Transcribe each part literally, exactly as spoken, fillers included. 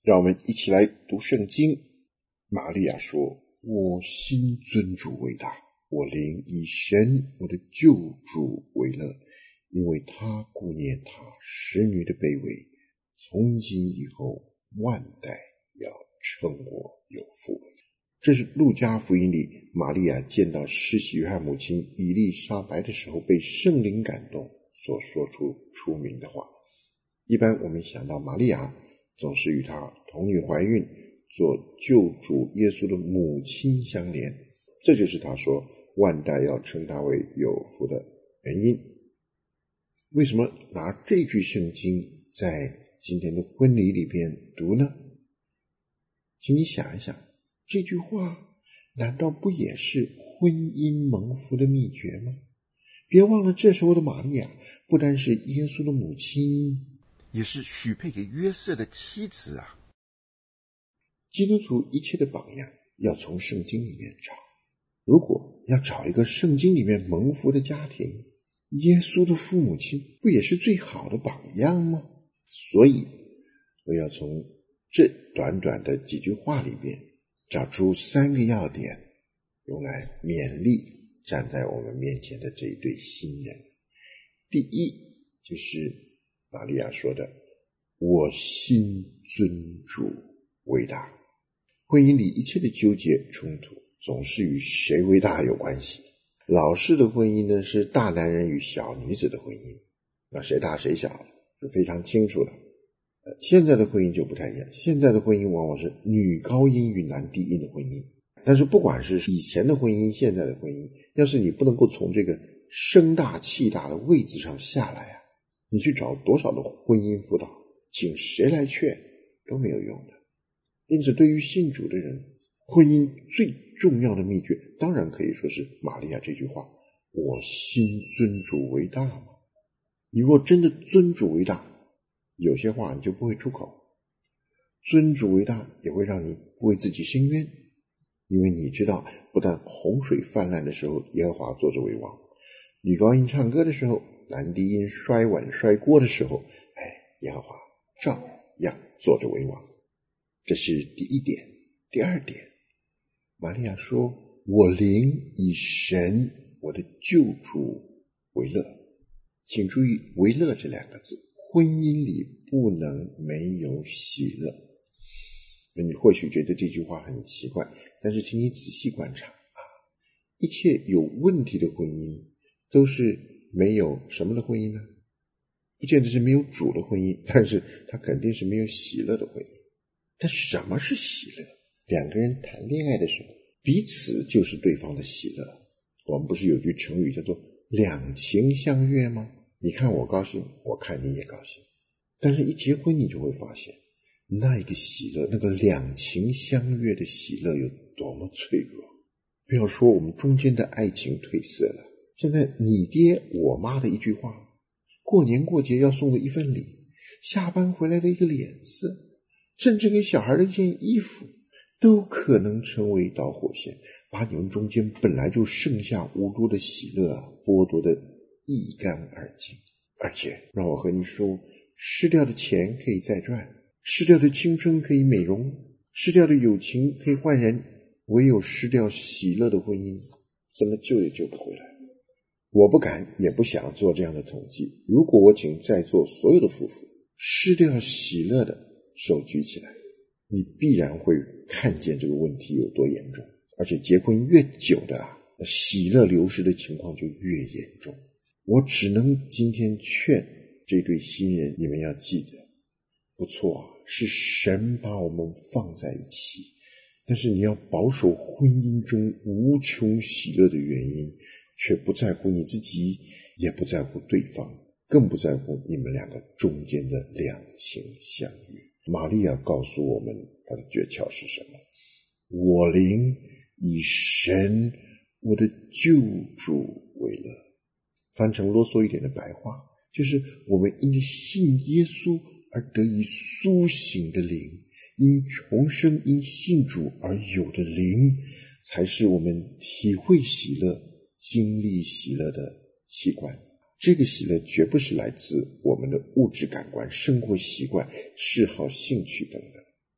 让我们一起来读圣经。玛利亚说，我心尊主为大，我灵以神我的救主为乐，因为他顾念他使女的卑微，从今以后万代要称我有福。这是路加福音里玛利亚见到施洗约翰母亲以利沙白的时候被圣灵感动所说出出名的话。一般我们想到玛利亚总是与她童女怀孕做救主耶稣的母亲相连，这就是他说万代要称他为有福的原因。为什么拿这句圣经在今天的婚礼里边读呢？请你想一想，这句话难道不也是婚姻蒙福的秘诀吗？别忘了，这时候的玛利亚不单是耶稣的母亲， 也是许配给约瑟的妻子啊。 基督徒一切的榜样要从圣经里面找，如果要找一个圣经里面蒙福的家庭，耶稣的父母亲不也是最好的榜样吗？所以我要从这短短的几句话里边找出三个要点，用来勉励站在我们面前的这一对新人。第一，就是玛利亚说的，我心尊主为大。婚姻里一切的纠结冲突总是与谁为大有关系。老式的婚姻呢，是大男人与小女子的婚姻，那谁大谁小是非常清楚的。呃，现在的婚姻就不太一样，现在的婚姻往往是女高音与男低音的婚姻。但是不管是以前的婚姻现在的婚姻，要是你不能够从这个声大气大的位置上下来啊，你去找多少的婚姻辅导，请谁来劝都没有用的。因此对于信主的人，婚姻最重要的秘诀当然可以说是玛利亚这句话，我心尊主为大嘛。你若真的尊主为大，有些话你就不会出口。尊主为大也会让你不为自己伸冤，因为你知道不但洪水泛滥的时候耶和华坐着为王，女高音唱歌的时候，男低音摔碗摔锅的时候，哎，耶和华照样坐着为王。这是第一点。第二点，玛利亚说，我灵以神我的救主为乐。请注意为乐这两个字，婚姻里不能没有喜乐。你或许觉得这句话很奇怪，但是请你仔细观察啊，一切有问题的婚姻都是没有什么的婚姻呢？不见得是没有主的婚姻，但是它肯定是没有喜乐的婚姻。但什么是喜乐？两个人谈恋爱的时候，彼此就是对方的喜乐。我们不是有句成语叫做两情相悦吗？你看我高兴，我看你也高兴。但是一结婚你就会发现，那一个喜乐，那个两情相悦的喜乐有多么脆弱。不要说我们中间的爱情褪色了，现在你爹我妈的一句话，过年过节要送的一份礼，下班回来的一个脸色，甚至给小孩的一件衣服，都可能成为导火线，把你们中间本来就剩下无多的喜乐啊，剥夺的一干二净。而且让我和你说，失掉的钱可以再赚，失掉的青春可以美容，失掉的友情可以换人，唯有失掉喜乐的婚姻，怎么救也救不回来。我不敢也不想做这样的统计，如果我请在座所有的夫妇失掉喜乐的手举起来，你必然会看见这个问题有多严重。而且结婚越久的啊，喜乐流失的情况就越严重。我只能今天劝这对新人，你们要记得，不错啊，是神把我们放在一起，但是你要保守婚姻中无穷喜乐的原因，却不在乎你自己，也不在乎对方，更不在乎你们两个中间的两情相悦。玛利亚告诉我们她的诀窍是什么？我灵以神我的救主为乐。翻成啰嗦一点的白话，就是我们因信耶稣而得以苏醒的灵，因重生因信主而有的灵，才是我们体会喜乐经历喜乐的器官。这个喜乐绝不是来自我们的物质感官、生活习惯、嗜好、兴趣等等，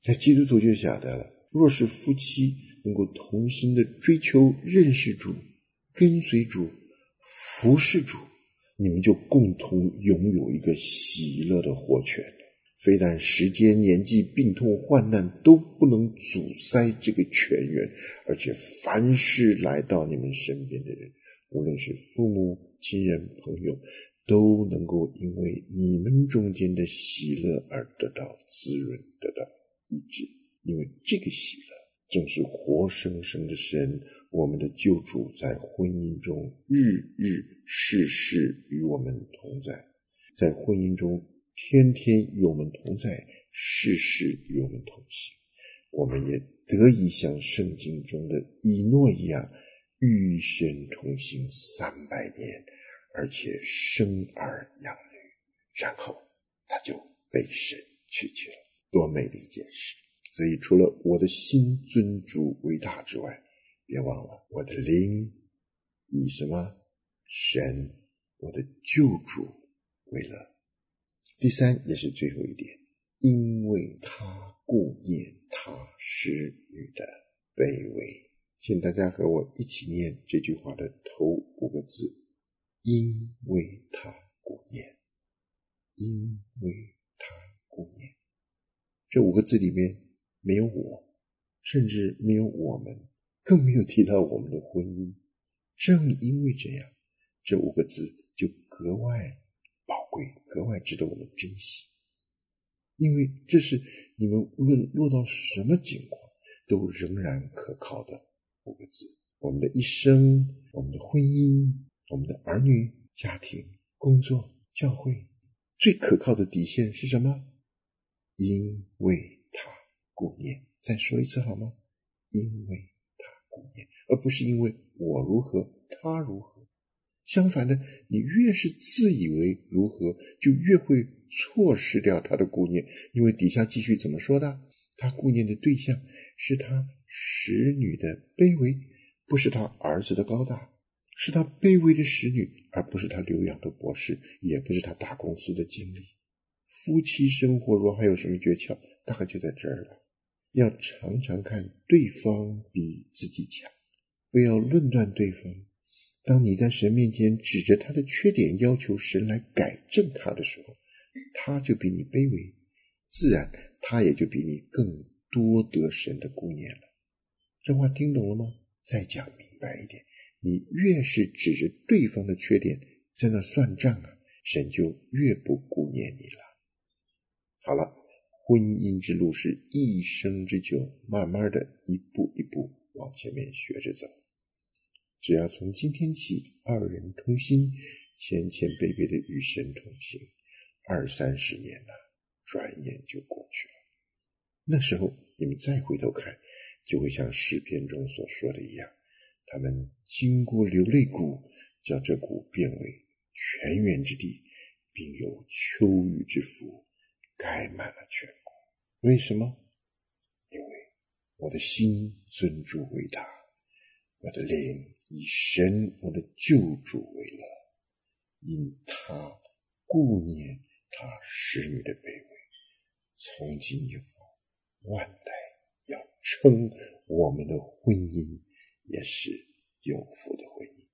那基督徒就晓得了，若是夫妻能够同心的追求认识主、跟随主、服侍主，你们就共同拥有一个喜乐的活泉。非但时间、年纪、病痛、患难都不能阻塞这个泉源，而且凡是来到你们身边的人，无论是父母、亲人、朋友，都能够因为你们中间的喜乐而得到滋润，得到医治。因为这个喜乐正是活生生的神，我们的救主，在婚姻中日日事事与我们同在，在婚姻中天天与我们同在，事事与我们同行。我们也得以像圣经中的以诺一样，与神同行三百年，而且生儿养女，然后他就被神娶去了。多美的一件事！所以除了我的心尊主为大之外，别忘了我的灵以什么？神，我的救主为乐。第三，也是最后一点，因为他顾念他使女的卑微。请大家和我一起念这句话的头五个字，因为他顾念，因为他顾念。这五个字里面没有我，甚至没有我们，更没有提到我们的婚姻。正因为这样，这五个字就格外宝贵，格外值得我们珍惜。因为这是你们无论落到什么境况都仍然可靠的五个字。我们的一生，我们的婚姻，我们的儿女、家庭、工作、教会，最可靠的底线是什么？因为他顾念。再说一次好吗？因为他顾念，而不是因为我如何，他如何。相反的，你越是自以为如何，就越会错失掉他的顾念。因为底下继续怎么说的？他顾念的对象是他使女的卑微，不是他儿子的高大，是他卑微的使女，而不是他留养的博士，也不是他大公司的经理。夫妻生活若还有什么诀窍，大概就在这儿了。要常常看对方比自己强，不要论断对方。当你在神面前指着他的缺点，要求神来改正他的时候，他就比你卑微，自然他也就比你更多得神的顾念了。这话听懂了吗？再讲明白一点，你越是指着对方的缺点在那算账啊，神就越不顾念你了。好了，婚姻之路是一生之久，慢慢的一步一步往前面学着走。只要从今天起，二人同心，谦谦卑卑的与神同行，二三十年了，转眼就过去了。那时候你们再回头看，就会像诗篇中所说的一样，他们经过流泪谷，叫这谷变为泉源之地，并有秋雨之福，盖满了全国。为什么？因为我的心尊主为大，我的灵以神我的救主为乐，因他顾念他使女的卑微，从今以后万代要称我们的婚姻也是有福的婚姻。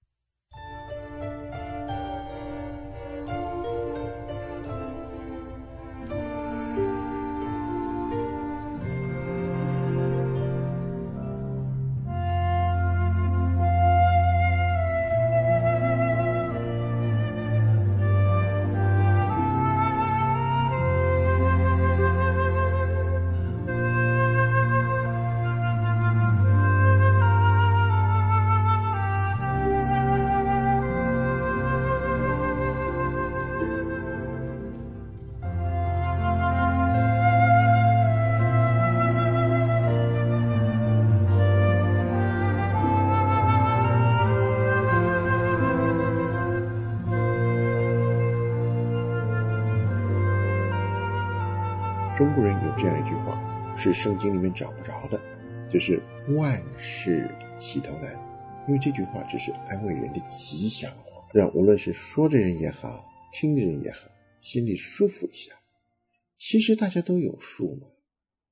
中国人有这样一句话，是圣经里面找不着的，就是万事起头难。因为这句话只是安慰人的吉祥话，让无论是说的人也好，听的人也好，心里舒服一下。其实大家都有数嘛，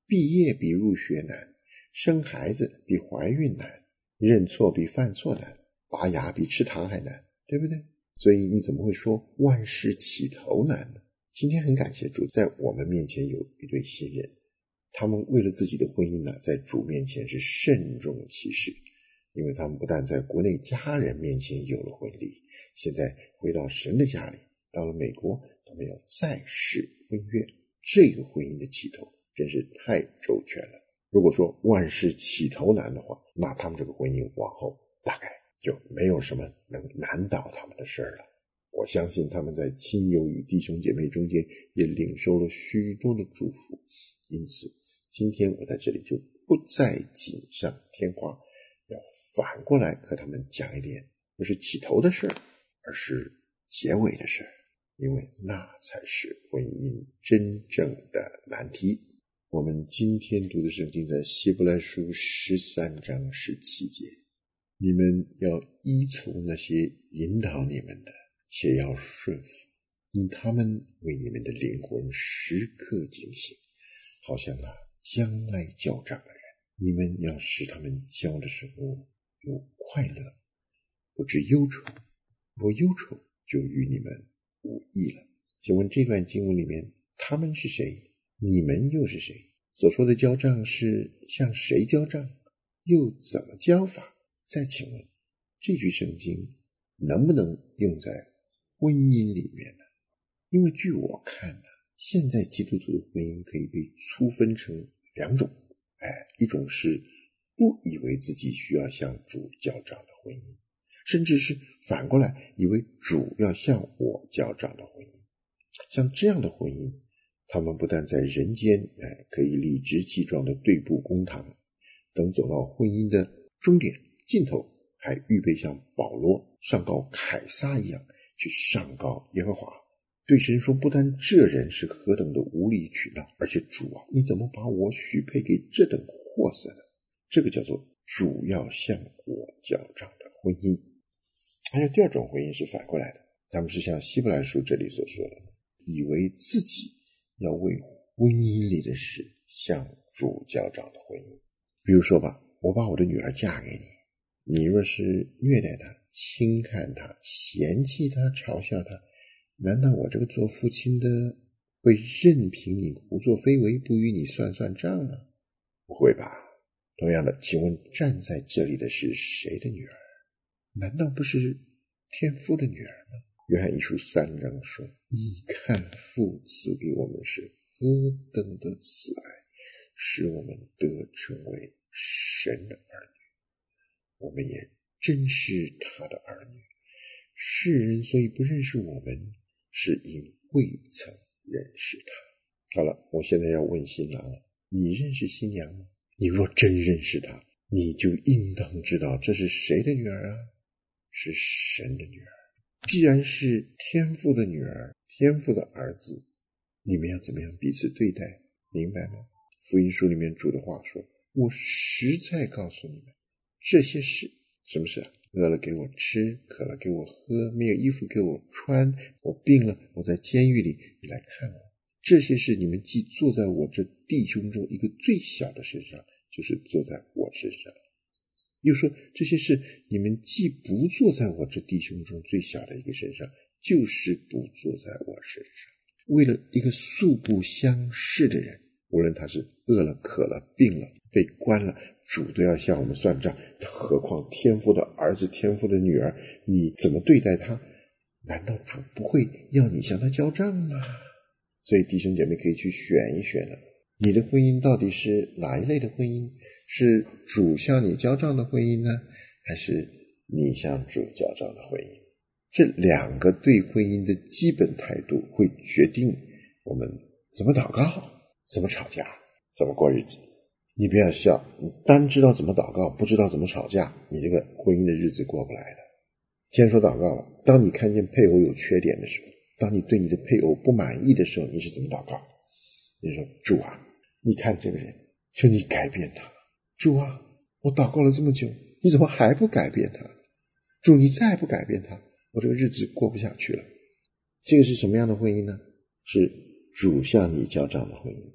毕业比入学难，生孩子比怀孕难，认错比犯错难，拔牙比吃糖还难，对不对？所以你怎么会说万事起头难呢？今天很感谢主，在我们面前有一对新人，他们为了自己的婚姻呢，在主面前是慎重其事，因为他们不但在国内家人面前有了婚礼，现在回到神的家里，到了美国，他们要再试婚约，这个婚姻的起头真是太周全了。如果说万事起头难的话，那他们这个婚姻往后大概就没有什么能难倒他们的事了。我相信他们在亲友与弟兄姐妹中间也领受了许多的祝福，因此今天我在这里就不再锦上添花，要反过来和他们讲一点不是起头的事，而是结尾的事，因为那才是婚姻真正的难题。我们今天读的圣经在希伯来书十三章十七节，你们要依从那些引导你们的，且要顺服，因他们为你们的灵魂时刻警醒，好像那将来交账的人。你们要使他们交的时候有快乐，不致忧愁，若忧愁就与你们无益了。请问这段经文里面，他们是谁？你们又是谁？所说的交账是向谁交账？又怎么交法？再请问，这句圣经能不能用在婚姻里面呢？因为据我看呢，现在基督徒的婚姻可以被粗分成两种，哎，一种是不以为自己需要向主交账的婚姻，甚至是反过来以为主要向我交账的婚姻。像这样的婚姻，他们不但在人间哎可以理直气壮的对簿公堂，等走到婚姻的终点尽头，还预备像保罗上告凯撒一样去上告耶和华，对神说，不但这人是何等的无理取闹，而且主啊，你怎么把我许配给这等货色呢？这个叫做主要向我交账的婚姻。还有第二种婚姻是反过来的，他们是像希伯来书这里所说的，以为自己要为婚姻里的事向主交账的婚姻。比如说吧，我把我的女儿嫁给你，你若是虐待她、轻看她、嫌弃她、嘲笑她，难道我这个做父亲的会任凭你胡作非为，不与你算算账吗？不会吧。同样的，请问站在这里的是谁的女儿？难道不是天父的女儿吗？约翰一书三章说，你看父赐给我们是何等的慈爱，使我们得成为神的儿女，我们也真是他的儿女。世人所以不认识我们，是因未曾认识他。好了，我现在要问新郎了，你认识新娘吗？你若真认识她，你就应当知道这是谁的女儿啊？是神的女儿。既然是天父的女儿，天父的儿子，你们要怎么样彼此对待？明白吗？福音书里面主的话说，我实在告诉你们，这些事，什么事啊？饿了给我吃，渴了给我喝，没有衣服给我穿，我病了，我在监狱里，你来看我。这些事你们既做在我这弟兄中一个最小的身上，就是做在我身上。又说，这些事你们既不做在我这弟兄中最小的一个身上，就是不做在我身上。为了一个素不相识的人，无论他是饿了、渴了、病了、被关了，主都要向我们算账，何况天父的儿子、天父的女儿，你怎么对待他？难道主不会要你向他交账吗？所以弟兄姐妹可以去选一选了，你的婚姻到底是哪一类的婚姻？是主向你交账的婚姻呢，还是你向主交账的婚姻？这两个对婚姻的基本态度会决定我们怎么祷告，怎么吵架，怎么过日子。你不要笑，你单知道怎么祷告，不知道怎么吵架，你这个婚姻的日子过不来的。既然说祷告了，当你看见配偶有缺点的时候，当你对你的配偶不满意的时候，你是怎么祷告？你说，主啊，你看这个人，求你改变他。主啊，我祷告了这么久，你怎么还不改变他？主，你再不改变他，我这个日子过不下去了。这个是什么样的婚姻呢？是主向你交账的婚姻。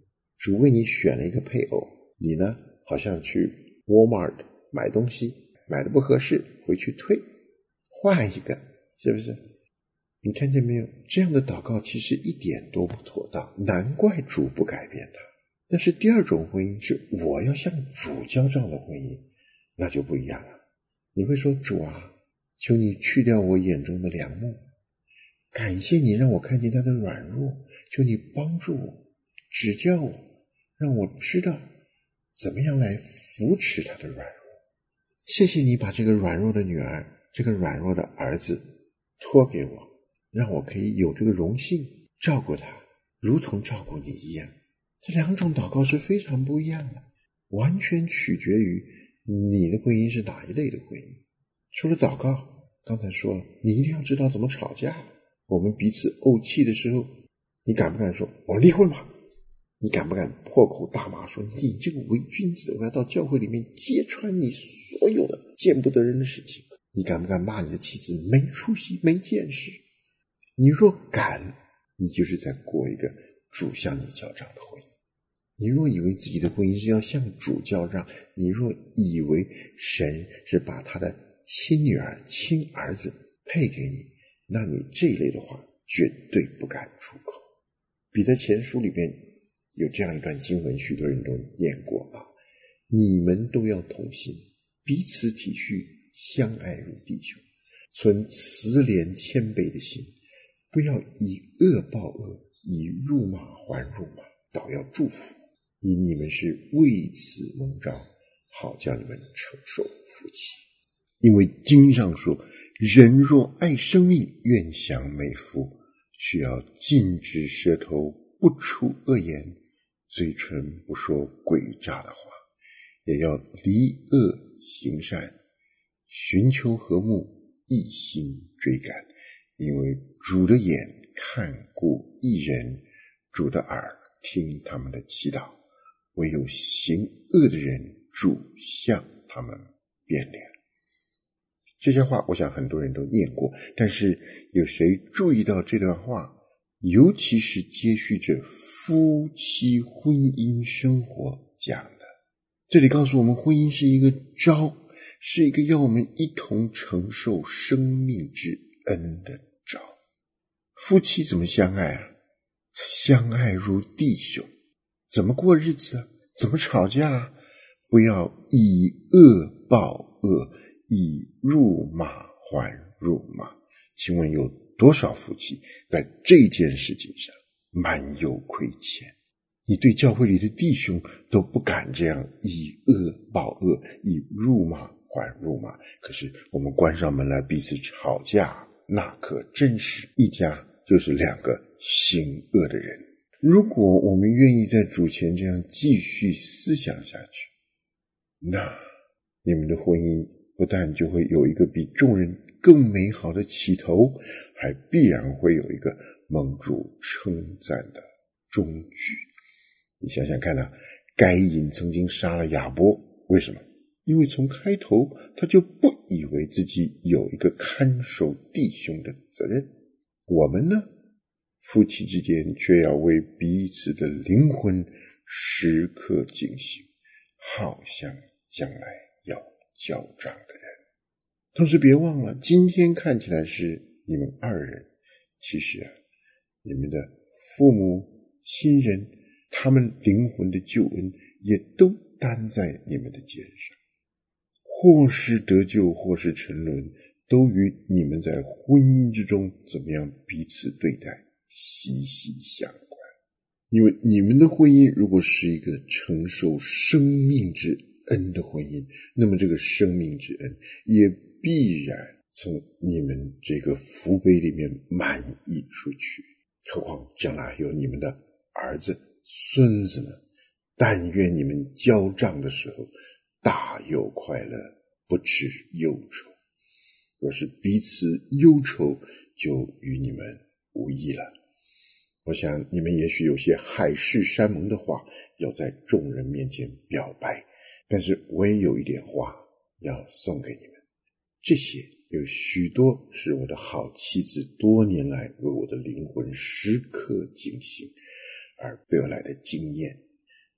主为你选了一个配偶，你呢好像去 Walmart 买东西，买的不合适，回去退，换一个，是不是？你看见没有？这样的祷告其实一点都不妥当，难怪主不改变它。但是第二种婚姻是我要向主交账的婚姻，那就不一样了。你会说，主啊，求你去掉我眼中的梁木，感谢你让我看见他的软弱，求你帮助我，指教我，让我知道怎么样来扶持他的软弱。谢谢你把这个软弱的女儿，这个软弱的儿子托给我，让我可以有这个荣幸照顾他，如同照顾你一样。这两种祷告是非常不一样的，完全取决于你的婚姻是哪一类的婚姻。除了祷告，刚才说了，你一定要知道怎么吵架。我们彼此怄气的时候，你敢不敢说我离婚吧？你敢不敢破口大骂说你这个伪君子，我要到教会里面揭穿你所有的见不得人的事情？你敢不敢骂你的妻子没出息没见识？你若敢，你就是在过一个主向你交账的婚姻。你若以为自己的婚姻是要向主交账，你若以为神是把他的亲女儿亲儿子配给你，那你这一类的话绝对不敢出口。彼得前书里边有这样一段经文，许多人都念过啊，你们都要同心，彼此体恤，相爱如弟兄，存慈怜谦卑的心，不要以恶报恶，以辱骂还辱骂，倒要祝福，因你们是为此蒙召，好叫你们承受福气。因为经上说，人若爱生命，愿享美福，需要禁止舌头不出恶言，嘴唇不说诡诈的话，也要离恶行善，寻求和睦，一心追赶。因为主的眼看顾义人，主的耳听他们的祈祷，唯有行恶的人，主向他们变脸。这些话我想很多人都念过，但是有谁注意到这段话，尤其是接续着夫妻婚姻生活讲的。这里告诉我们，婚姻是一个召，是一个要我们一同承受生命之恩的召。夫妻怎么相爱啊？相爱如弟兄。怎么过日子啊？怎么吵架啊？不要以恶报恶，以辱骂还辱骂。请问有多少夫妻在这件事情上蛮有亏欠？你对教会里的弟兄都不敢这样以恶报恶，以辱骂还辱骂，可是我们关上门来彼此吵架，那可真是一家就是两个行恶的人。如果我们愿意在主前这样继续思想下去，那你们的婚姻不但就会有一个比众人更美好的起头，还必然会有一个蒙主称赞的终局。你想想看啊，该隐曾经杀了亚伯，为什么？因为从开头他就不以为自己有一个看守弟兄的责任。我们呢，夫妻之间却要为彼此的灵魂时刻警醒，好像将来要交账的人。同时别忘了，今天看起来是你们二人，其实啊，你们的父母亲人，他们灵魂的救恩也都担在你们的肩上，或是得救，或是沉沦，都与你们在婚姻之中怎么样彼此对待息息相关。因为你们的婚姻如果是一个承受生命之恩的婚姻，那么这个生命之恩也必然从你们这个福杯里面满溢出去。何况将来有你们的儿子孙子呢，但愿你们交账的时候大有快乐，不致忧愁。若是彼此忧愁，就与你们无益了。我想你们也许有些海誓山盟的话要在众人面前表白，但是我也有一点话要送给你们。这些有许多是我的好妻子多年来为我的灵魂时刻警醒而得来的经验。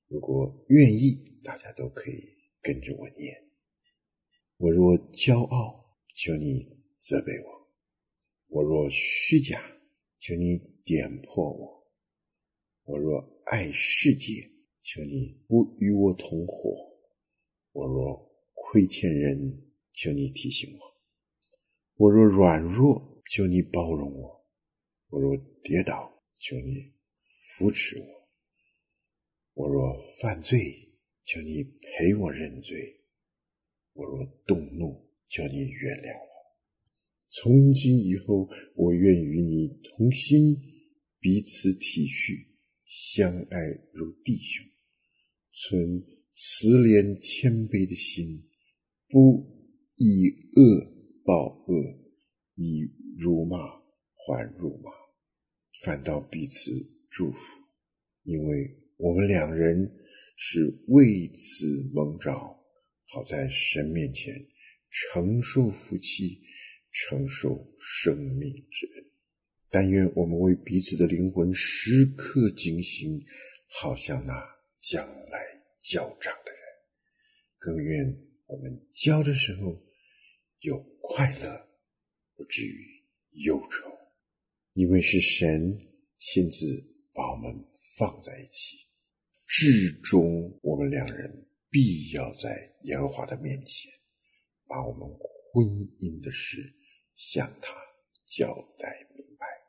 如果愿意，大家都可以跟着我念。我若骄傲，求你责备我；我若虚假，求你点破我；我若爱世界，求你不与我同伙；我若亏欠人，求你提醒我；我若软弱，求你包容我；我若跌倒，求你扶持我；我若犯罪，求你陪我认罪；我若动怒，求你原谅我。从今以后，我愿与你同心，彼此体恤，相爱如弟兄，存慈怜谦卑的心，不以恶报恶，以辱骂还辱骂，反倒彼此祝福，因为我们两人是为此蒙召，好在神面前承受福气，承受生命之恩。但愿我们为彼此的灵魂时刻警醒，好像那将来交账的人。更愿我们交的时候有快乐，不至于忧愁，因为是神亲自把我们放在一起，至终我们两人必要在耶和华的面前，把我们婚姻的事向他交代明白。